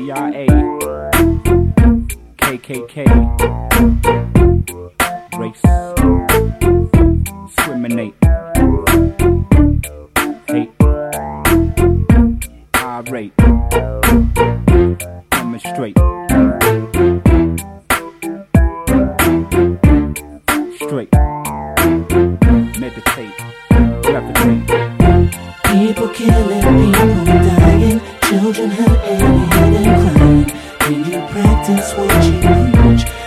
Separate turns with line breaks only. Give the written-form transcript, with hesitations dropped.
CIA, KKK, race, discriminate, hate, irate, demonstrate, straight, meditate, levitate.
People killing, people dying, children hurt.